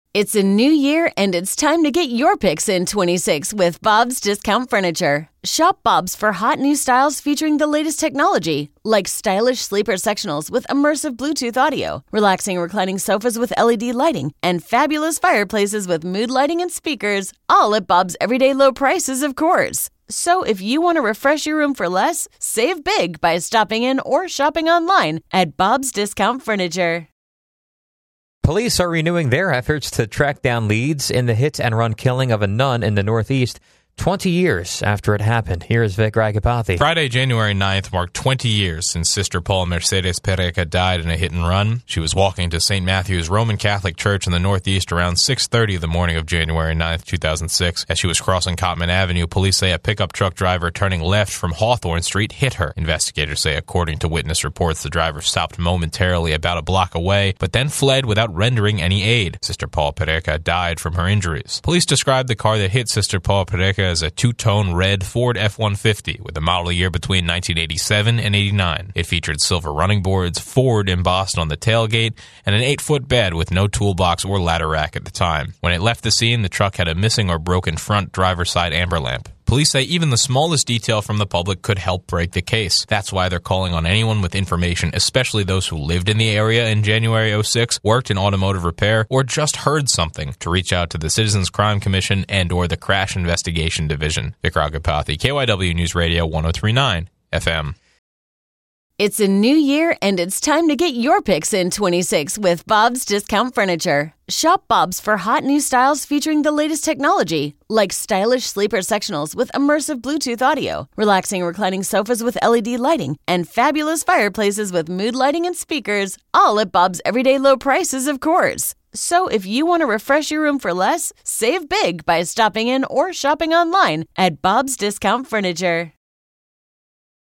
It's a new year, and it's time to get your picks in 26 with Bob's Discount Furniture. Shop Bob's for hot new styles featuring the latest technology, like stylish sleeper sectionals with immersive Bluetooth audio, relaxing reclining sofas with LED lighting, and fabulous fireplaces with mood lighting and speakers, all at Bob's everyday low prices, of course. So if you want to refresh your room for less, save big by stopping in or shopping online at Bob's Discount Furniture. Police are renewing their efforts to track down leads in the hit-and-run killing of a nun in the Northeast 20 years after it happened. Here's Vic Ragapathy. Friday, January 9th, marked 20 years since Sister Paula Mercedes Pereca died in a hit-and-run. She was walking to St. Matthew's Roman Catholic Church in the Northeast around 6:30 the morning of January 9th, 2006. As she was crossing Cotman Avenue, police say a pickup truck driver turning left from Hawthorne Street hit her. Investigators say, according to witness reports, the driver stopped momentarily about a block away, but then fled without rendering any aid. Sister Paula Pereca died from her injuries. Police described the car that hit Sister Paula Pereca as a two-tone red Ford F-150 with a model year between 1987 and 89. It featured silver running boards, Ford embossed on the tailgate, and an 8-foot bed with no toolbox or ladder rack at the time. When it left the scene, the truck had a missing or broken front driver's side amber lamp. Police say even the smallest detail from the public could help break the case. That's why they're calling on anyone with information, especially those who lived in the area in January 06, worked in automotive repair, or just heard something, to reach out to the Citizens Crime Commission and or the Crash Investigation Division. Vic Ragapathy, KYW News Radio 103.9 FM. It's a new year, and it's time to get your picks in 26 with Bob's Discount Furniture. Shop Bob's for hot new styles featuring the latest technology, like stylish sleeper sectionals with immersive Bluetooth audio, relaxing reclining sofas with LED lighting, and fabulous fireplaces with mood lighting and speakers, all at Bob's everyday low prices, of course. So if you want to refresh your room for less, save big by stopping in or shopping online at Bob's Discount Furniture.